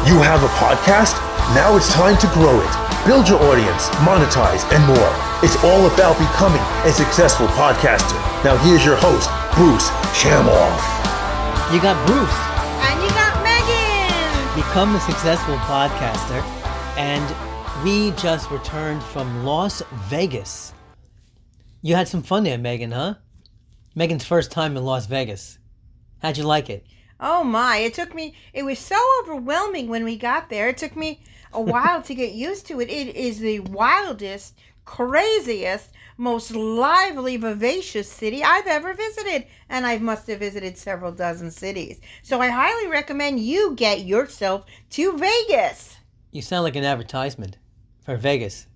You have a podcast? Now it's time to grow it. Build your audience, monetize, and more. It's all about becoming a successful podcaster. Now here's your host, Bruce Shamoff. You got Bruce. And you got Megan. Become a successful podcaster. And we just returned from Las Vegas. You had some fun there, Megan, huh? Megan's first time in Las Vegas. How'd you like it? Oh my, it was so overwhelming when we got there. It took me a while to get used to it. It is the wildest, craziest, most lively, vivacious city I've ever visited. And I must have visited several dozen cities. So I highly recommend you get yourself to Vegas. You sound like an advertisement for Vegas.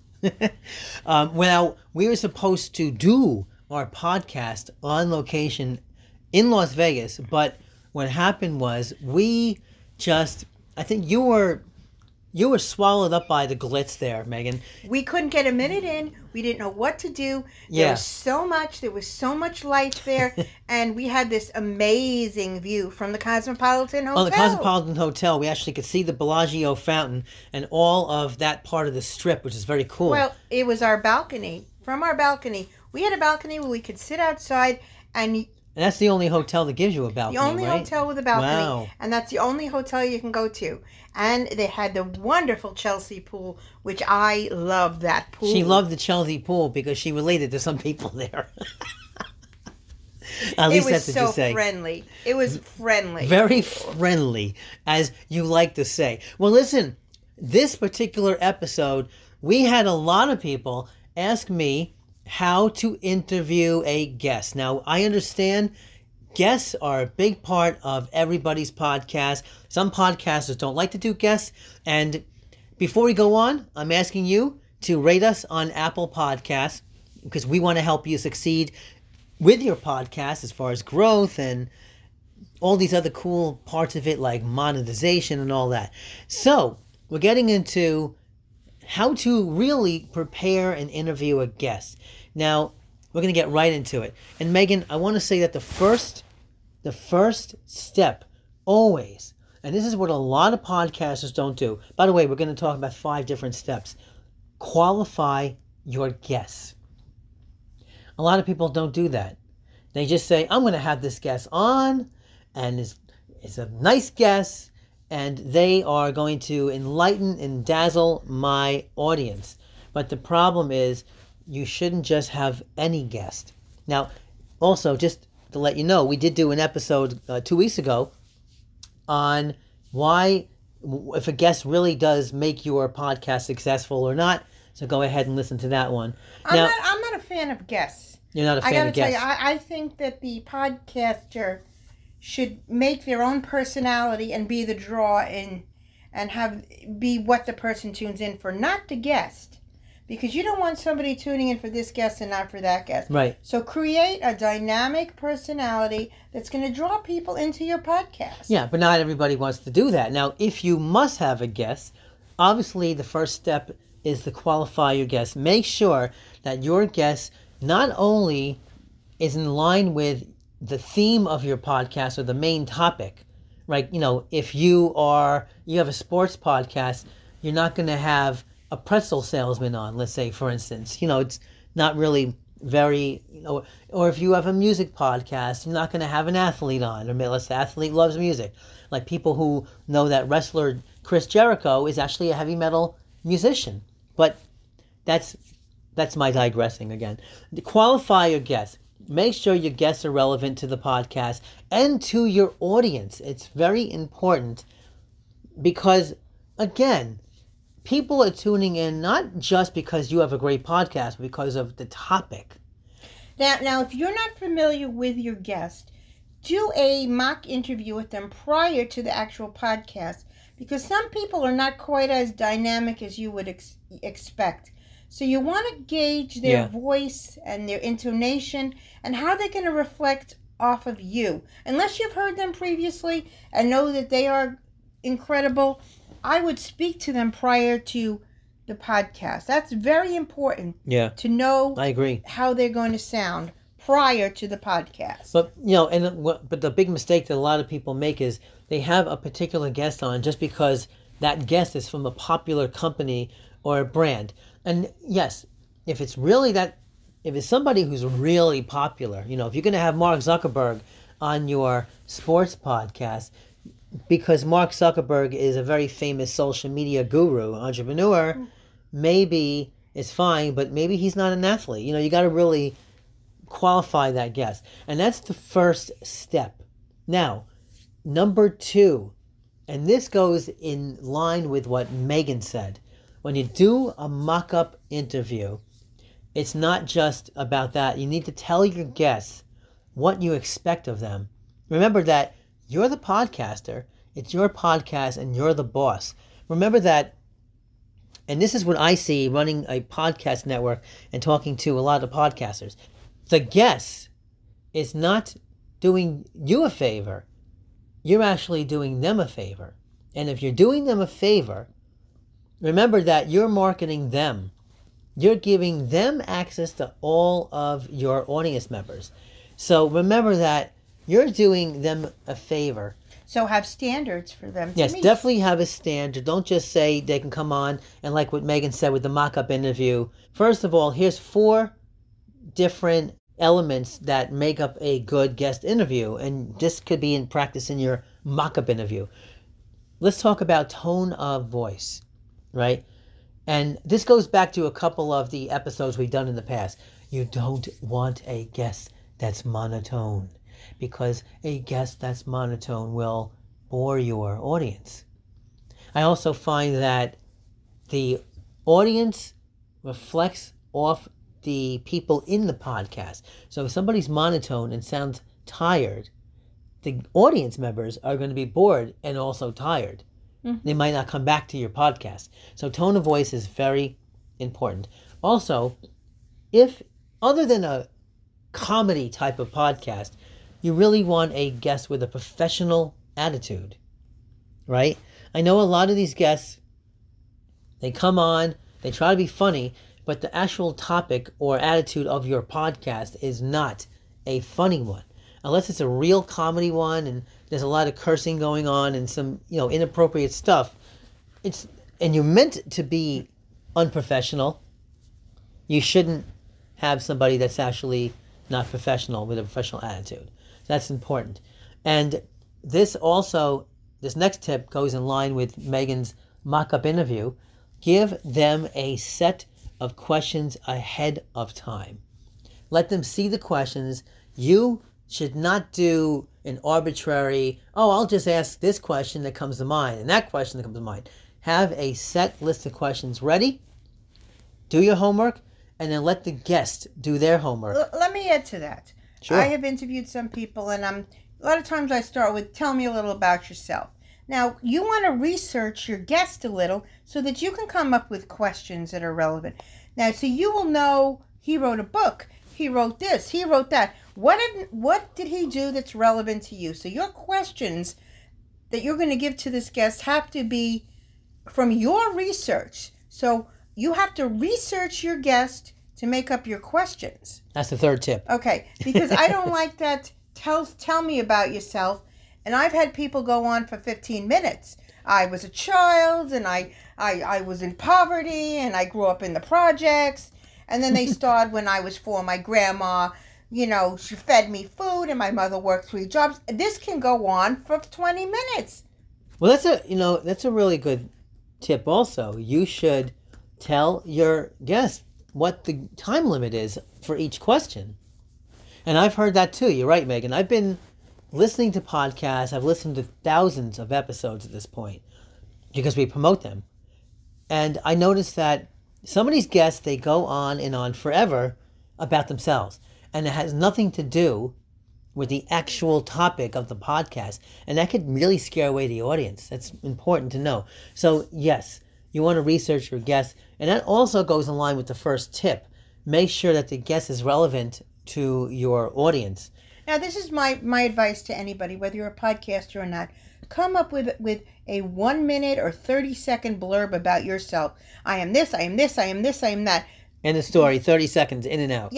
Well, we were supposed to do our podcast on location in Las Vegas, but what happened was I think you were swallowed up by the glitz there, Megan. We couldn't get a minute in. We didn't know what to do. There was so much light there. And we had this amazing view from the Cosmopolitan Hotel. Oh, the Cosmopolitan Hotel. We actually could see the Bellagio fountain and all of that part of the strip, which is very cool. Well, it was our balcony. From our balcony, we had a balcony where we could sit outside and that's the only hotel that gives you a balcony, the only right? hotel with a balcony. Wow. And that's the only hotel you can go to. And they had the wonderful Chelsea pool, which I loved that pool. She loved the Chelsea pool because she related to some people there. At least that's what you say. It was so friendly. It was friendly. Very friendly, as you like to say. Well, listen, this particular episode, we had a lot of people ask me how to interview a guest. Now, I understand guests are a big part of everybody's podcast. Some podcasters don't like to do guests. And before we go on, I'm asking you to rate us on Apple Podcasts because we want to help you succeed with your podcast as far as growth and all these other cool parts of it like monetization and all that. So, we're getting into how to really prepare and interview a guest. Now, we're going to get right into it. And Megan, I want to say that the first step always, and this is what a lot of podcasters don't do. By the way, we're going to talk about 5 different steps. Qualify your guests. A lot of people don't do that. They just say, I'm going to have this guest on, and it's a nice guest, and they are going to enlighten and dazzle my audience. But the problem is, you shouldn't just have any guest. Now, also, just to let you know, we did do an episode 2 weeks ago on why, if a guest really does make your podcast successful or not. So go ahead and listen to that one. I'm not a fan of guests. You're not a fan of guests. I got to tell you, I think that the podcaster should make their own personality and be the draw and be what the person tunes in for, not the guest. Because you don't want somebody tuning in for this guest and not for that guest. Right. So create a dynamic personality that's going to draw people into your podcast. Yeah, but not everybody wants to do that. Now, if you must have a guest, obviously the first step is to qualify your guest. Make sure that your guest not only is in line with the theme of your podcast or the main topic, right? You know, if you have a sports podcast, you're not going to have a pretzel salesman on, let's say, for instance. You know, it's not really very, or if you have a music podcast, you're not going to have an athlete on, unless the athlete loves music. Like people who know that wrestler Chris Jericho is actually a heavy metal musician. But that's my digressing again. Qualify your guests. Make sure your guests are relevant to the podcast and to your audience. It's very important because, again, people are tuning in not just because you have a great podcast, but because of the topic. Now, if you're not familiar with your guest, do a mock interview with them prior to the actual podcast, because some people are not quite as dynamic as you would expect. So you want to gauge their voice and their intonation and how they're going to reflect off of you. Unless you've heard them previously and know that they are incredible, I would speak to them prior to the podcast. That's very important. Yeah. To know I agree. how they're going to sound prior to the podcast. But but the big mistake that a lot of people make is they have a particular guest on just because that guest is from a popular company or a brand. And yes, if it's somebody who's really popular, if you're going to have Mark Zuckerberg on your sports podcast, because Mark Zuckerberg is a very famous social media guru, entrepreneur, maybe it's fine, but maybe he's not an athlete. You got to really qualify that guest. And that's the first step. Now, number 2, and this goes in line with what Megan said. When you do a mock-up interview, it's not just about that. You need to tell your guests what you expect of them. Remember that you're the podcaster, it's your podcast, and you're the boss. Remember that, and this is what I see running a podcast network and talking to a lot of podcasters. The guest is not doing you a favor. You're actually doing them a favor. And if you're doing them a favor, remember that you're marketing them. You're giving them access to all of your audience members. So remember that you're doing them a favor. So have standards for them to Yes, meet. definitely have a standard. Don't just say they can come on and like what Megan said with the mock-up interview. First of all, here's 4 different elements that make up a good guest interview. And this could be in practice in your mock-up interview. Let's talk about tone of voice, right? And this goes back to a couple of the episodes we've done in the past. You don't want a guest that's monotone, because a guest that's monotone will bore your audience. I also find that the audience reflects off the people in the podcast. So if somebody's monotone and sounds tired, the audience members are going to be bored and also tired. They might not come back to your podcast. So tone of voice is very important. Also, if other than a comedy type of podcast, you really want a guest with a professional attitude, right? I know a lot of these guests, they come on, they try to be funny, but the actual topic or attitude of your podcast is not a funny one. Unless it's a real comedy one and there's a lot of cursing going on and some, inappropriate stuff. And you're meant to be unprofessional. You shouldn't have somebody that's actually not professional with a professional attitude. That's important. And this next tip goes in line with Megan's mock-up interview. Give them a set of questions ahead of time. Let them see the questions. You should not do an arbitrary, I'll just ask this question that comes to mind and that question that comes to mind. Have a set list of questions ready. Do your homework, and then let the guest do their homework. Let me add to that. Sure. I have interviewed some people, and a lot of times I start with, tell me a little about yourself. Now, you want to research your guest a little so that you can come up with questions that are relevant. Now, so you will know he wrote a book, he wrote this, he wrote that. What did he do that's relevant to you? So your questions that you're going to give to this guest have to be from your research. So you have to research your guest to make up your questions. That's the third tip. Okay, because I don't like that. Tell me about yourself. And I've had people go on for 15 minutes. I was a child, and I was in poverty, and I grew up in the projects. And then they start when I was 4. My grandma, she fed me food, and my mother worked 3 jobs. This can go on for 20 minutes. Well, that's a really good tip. Also, you should tell your guest what the time limit is for each question. And I've heard that too. You're right, Megan. I've been listening to podcasts. I've listened to thousands of episodes at this point because we promote them. And I noticed that some of these guests, they go on and on forever about themselves. And it has nothing to do with the actual topic of the podcast. And that could really scare away the audience. That's important to know. So yes, you want to research your guests. And that also goes in line with the first tip. Make sure that the guest is relevant to your audience. Now, this is my advice to anybody, whether you're a podcaster or not. Come up with a 1 minute or 30-second blurb about yourself. I am this, I am this, I am this, I am that. End of story, 30 seconds, in and out. Yes.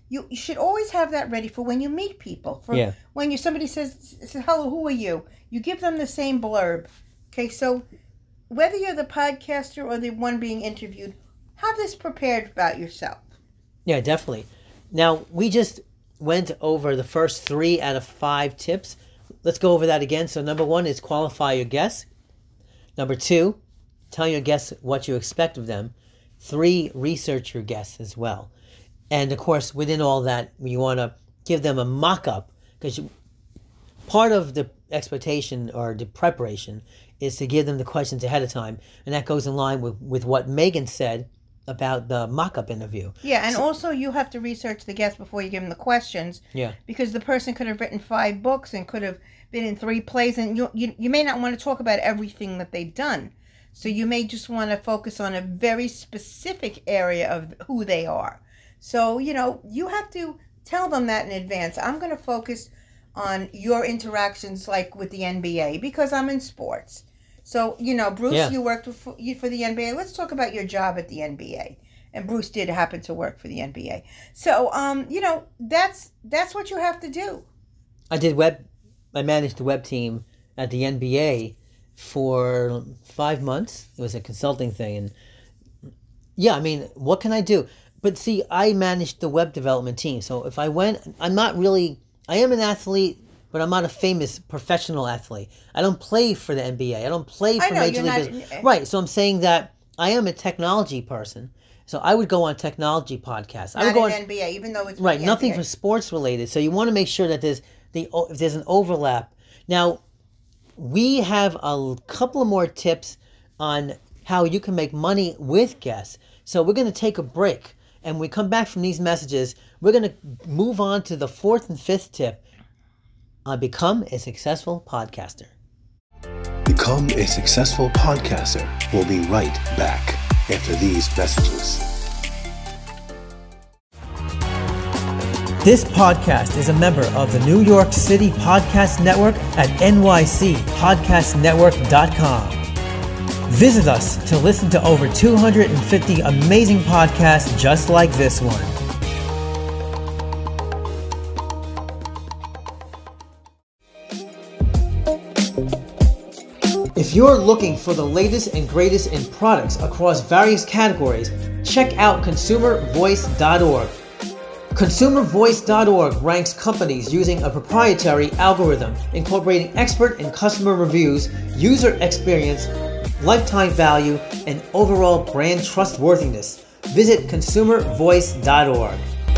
you should always have that ready for when you meet people. For Yeah. when somebody says, hello, who are you? You give them the same blurb. Okay, so whether you're the podcaster or the one being interviewed, have this prepared about yourself. Yeah, definitely. Now, we just went over the first 3 out of 5 tips. Let's go over that again. So number 1 is qualify your guests. Number 2, tell your guests what you expect of them. 3, research your guests as well. And of course, within all that, you want to give them a mock-up, because part of the expectation or the preparation is to give them the questions ahead of time. And that goes in line with what Megan said about the mock-up interview. Yeah, and also you have to research the guest before you give them the questions. Yeah. Because the person could have written 5 books and could have been in 3 plays, and you may not want to talk about everything that they've done. So you may just want to focus on a very specific area of who they are. So, you have to tell them that in advance. I'm going to focus on your interactions like with the NBA because I'm in sports. So, Bruce, You worked for the NBA. Let's talk about your job at the NBA. And Bruce did happen to work for the NBA. So, that's what you have to do. I managed the web team at the NBA for 5 months. It was a consulting thing. And yeah, I mean, what can I do? But see, I managed the web development team. So if I I am an athlete, but I'm not a famous professional athlete. I don't play for the NBA. I don't play for Major League Baseball. Right. So I'm saying that I am a technology person. So I would go on technology podcasts. I would go on NBA, even though it's right, nothing for sports related. So you want to make sure that if there's an overlap. Now, we have a couple of more tips on how you can make money with guests. So we're going to take a break. And when we come back from these messages, we're going to move on to the 4th and 5th tip on Become a Successful Podcaster. Become a Successful Podcaster. We'll be right back after these messages. This podcast is a member of the New York City Podcast Network at nycpodcastnetwork.com. Visit us to listen to over 250 amazing podcasts just like this one. If you're looking for the latest and greatest in products across various categories, check out consumervoice.org. ConsumerVoice.org ranks companies using a proprietary algorithm incorporating expert and customer reviews, user experience, lifetime value, and overall brand trustworthiness. Visit consumervoice.org.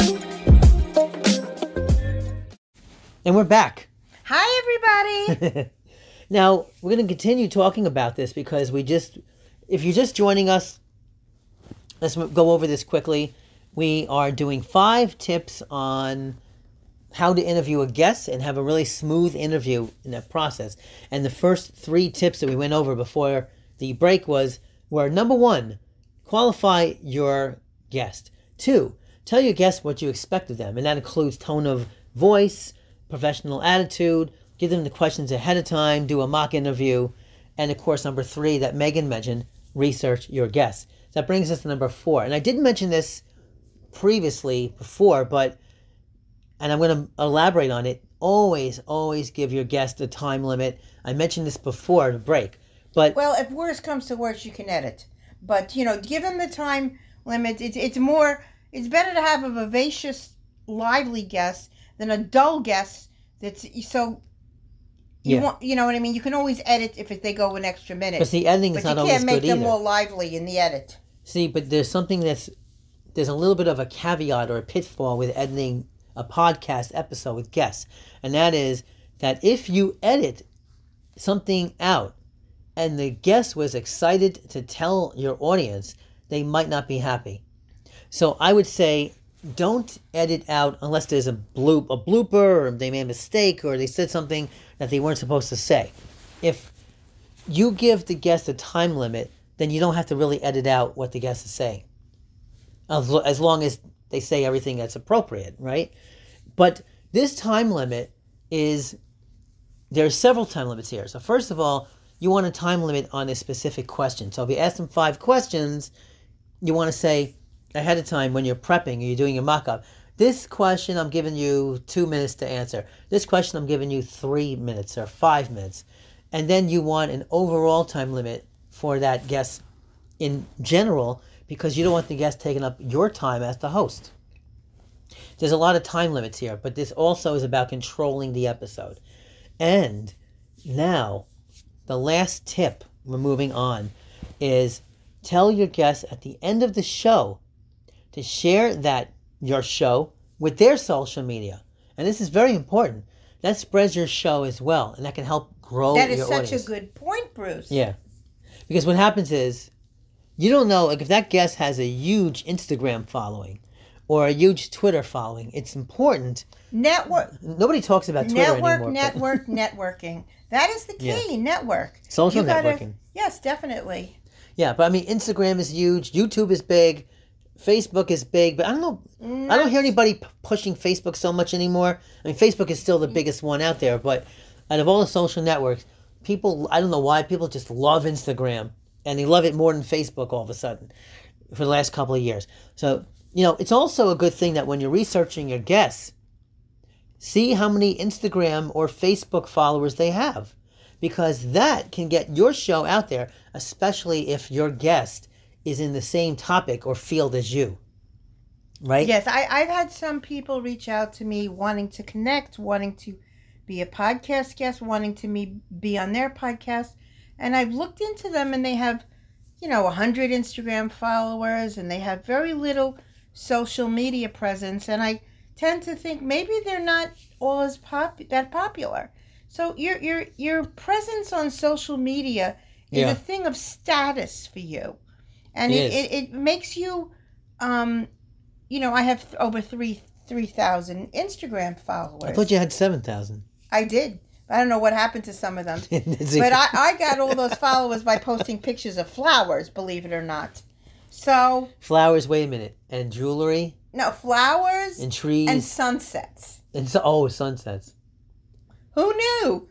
And we're back. Hi, everybody. Now, we're going to continue talking about this because if you're just joining us, let's go over this quickly. We are doing 5 tips on how to interview a guest and have a really smooth interview in that process. And the first 3 tips that we went over before the break were number 1, qualify your guest. 2, tell your guest what you expect of them. And that includes tone of voice, professional attitude, give them the questions ahead of time, do a mock interview. And of course, number 3 that Megan mentioned, research your guests. That brings us to number 4. And I didn't mention this previously before, and I'm going to elaborate on it. Always give your guest a time limit. I mentioned this before the break. But well, if worst comes to worst, you can edit. But, give them the time limit. It's better to have a vivacious, lively guest than a dull guest that's so... You know what I mean? You can always edit if they go an extra minute. But the editing is not always good either. You can't make them more lively in the edit. See, but there's a little bit of a caveat or a pitfall with editing a podcast episode with guests. And that is that if you edit something out and the guest was excited to tell your audience, they might not be happy. So I would say don't edit out unless there's a blooper, or they made a mistake, or they said something that they weren't supposed to say. If you give the guest a time limit, then you don't have to really edit out what the guest is saying, as long as they say everything that's appropriate, right? But this time limit there's several time limits here. So first of all, you want a time limit on a specific question. So if you ask them 5 questions, you want to say ahead of time when you're prepping or you're doing your mock-up, this question I'm giving you 2 minutes to answer. This question I'm giving you 3 minutes or 5 minutes. And then you want an overall time limit for that guest in general because you don't want the guest taking up your time as the host. There's a lot of time limits here, but this also is about controlling the episode. And now, the last tip, we're moving on, is tell your guests at the end of the show to share your show with their social media. And this is very important. That spreads your show as well, and that can help grow your audience. That is such a good point, Bruce. Yeah. Because what happens is, you don't know, like if that guest has a huge Instagram following or a huge Twitter following, it's important. Nobody talks about Twitter anymore. Networking. That is the key, network. Social networking. Yes, definitely. Yeah, but I mean, Instagram is huge, YouTube is big, Facebook is big, but I don't know. I don't hear anybody pushing Facebook so much anymore. I mean, Facebook is still the biggest one out there, but out of all the social networks, people, I don't know why, people just love Instagram, and they love it more than Facebook all of a sudden for the last couple of years. So, it's also a good thing that when you're researching your guests, see how many Instagram or Facebook followers they have, because that can get your show out there, especially if your guest is in the same topic or field as you, right? Yes, I've had some people reach out to me wanting to connect, wanting to be a podcast guest, wanting to be on their podcast. And I've looked into them and they have, 100 Instagram followers and they have very little social media presence. And I tend to think maybe they're not all as that popular. So your presence on social media is a thing of status for you. And it makes you, I have over 3,000 Instagram followers. I thought you had 7,000. I did. I don't know what happened to some of them. But I got all those followers by posting pictures of flowers, believe it or not. So flowers, wait a minute. And jewelry? No, flowers. And trees. And sunsets. And sunsets. Who knew?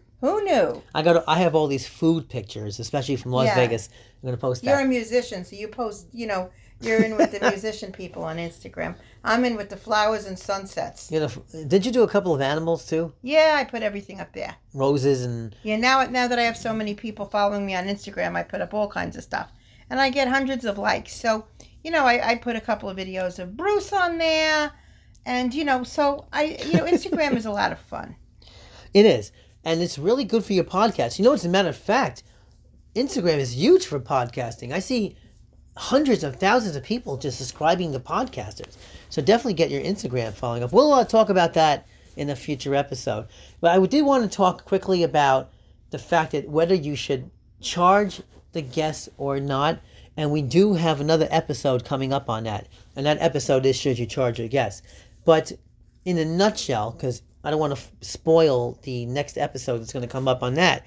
I have all these food pictures, especially from Las Vegas. I'm going to post that. You're a musician, so you post, you're in with the musician people on Instagram. I'm in with the flowers and sunsets. Did you do a couple of animals too? Yeah, I put everything up there. Roses and... Yeah, now that I have so many people following me on Instagram, I put up all kinds of stuff. And I get hundreds of likes. So, I put a couple of videos of Bruce on there. And, Instagram is a lot of fun. It is. And it's really good for your podcast. As a matter of fact, Instagram is huge for podcasting. I see hundreds of thousands of people just subscribing to podcasters. So definitely get your Instagram following up. We'll talk about that in a future episode. But I did want to talk quickly about the fact that whether you should charge the guests or not. And we do have another episode coming up on that. And that episode is should you charge your guests. But in a nutshell, because I don't want to spoil the next episode that's going to come up on that.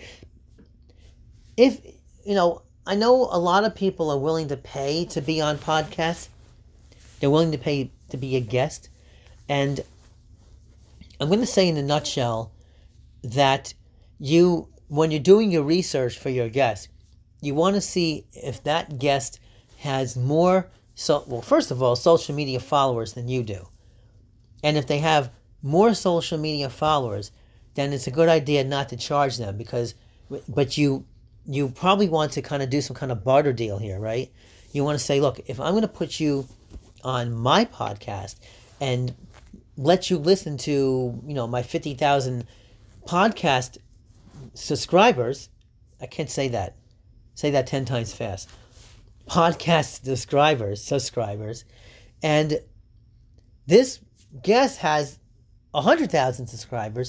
If, I know a lot of people are willing to pay to be on podcasts. They're willing to pay to be a guest. And I'm going to say in a nutshell that when you're doing your research for your guest, you want to see if that guest has more, first of all, social media followers than you do. And if they have more social media followers, then it's a good idea not to charge them but you probably want to kind of do some kind of barter deal here, right? You want to say, look, if I'm going to put you on my podcast and let you listen to, my 50,000 podcast subscribers, I can't say that. Say that 10 times fast. Podcast subscribers, and this guest has 100,000 subscribers.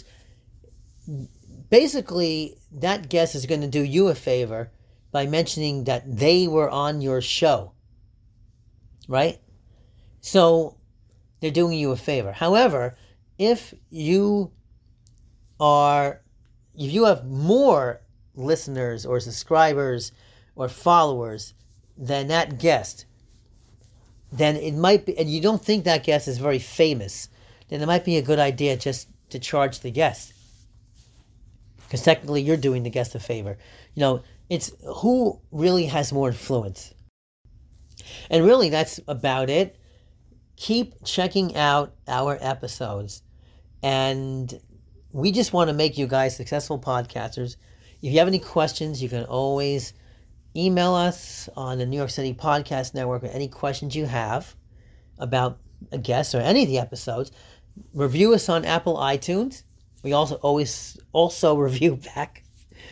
Basically, that guest is going to do you a favor by mentioning that they were on your show, right? So they're doing you a favor. However, if you have more listeners or subscribers or followers than that guest, then it might be, and you don't think that guest is very famous, then it might be a good idea just to charge the guest. Because technically you're doing the guest a favor. It's who really has more influence. And really that's about it. keep checking out our episodes. And we just want to make you guys successful podcasters. If you have any questions, you can always email us on the New York City Podcast Network with any questions you have about a guest or any of the episodes. Review us on Apple iTunes. We also review back.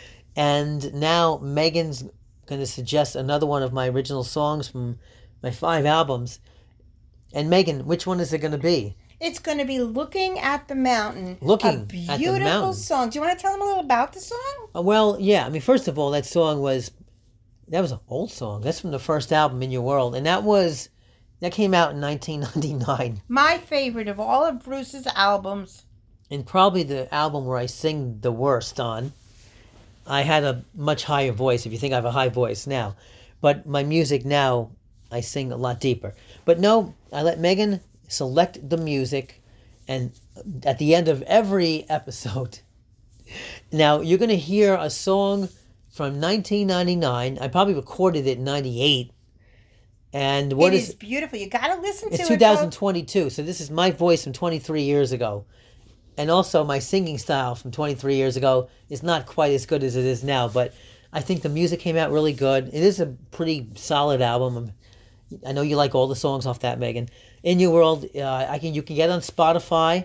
And now Megan's going to suggest another one of my original songs from my 5 albums. And Megan, which one is it going to be? It's going to be Looking at the Mountain. Looking a at the beautiful Mountain. song. Do you want to tell them a little about the song? Well, yeah. I mean, first of all, that was an old song. That's from the first album, In Your World. And that came out in 1999. My favorite of all of Bruce's albums. And probably the album where I sing the worst on. I had a much higher voice, if you think I have a high voice now. But my music now, I sing a lot deeper. But no, I let Megan select the music, and at the end of every episode, now you're going to hear a song from 1999. I probably recorded it in 98. And It is beautiful. You got to listen to it. It's 2022, so this is my voice from 23 years ago. And also my singing style from 23 years ago is not quite as good as it is now, but I think the music came out really good. It is a pretty solid album. I know you like all the songs off that, Megan. In Your World, you can get on Spotify.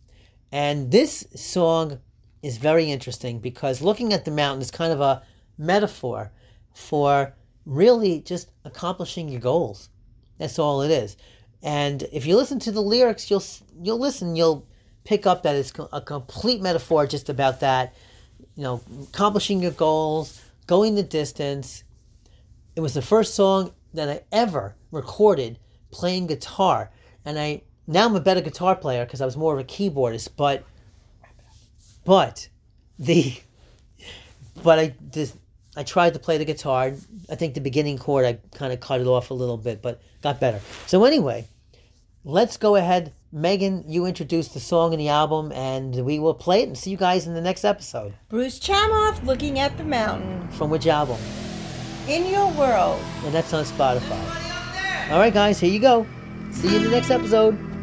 And this song is very interesting because Looking at the Mountain is kind of a metaphor for really just accomplishing your goals. That's all it is. And if you listen to the lyrics, you'll pick up that it's a complete metaphor just about that, accomplishing your goals, going the distance. It was the first song that I ever recorded playing guitar, and now I'm a better guitar player because I was more of a keyboardist. But I tried to play the guitar. I think the beginning chord I kind of cut it off a little bit, but got better. So anyway, let's go ahead. Megan, you introduced the song in the album, and we will play it and see you guys in the next episode. Bruce Chamoff, Looking at the Mountain. From which album? In Your World. And that's on Spotify. All right, guys, here you go. See you in the next episode.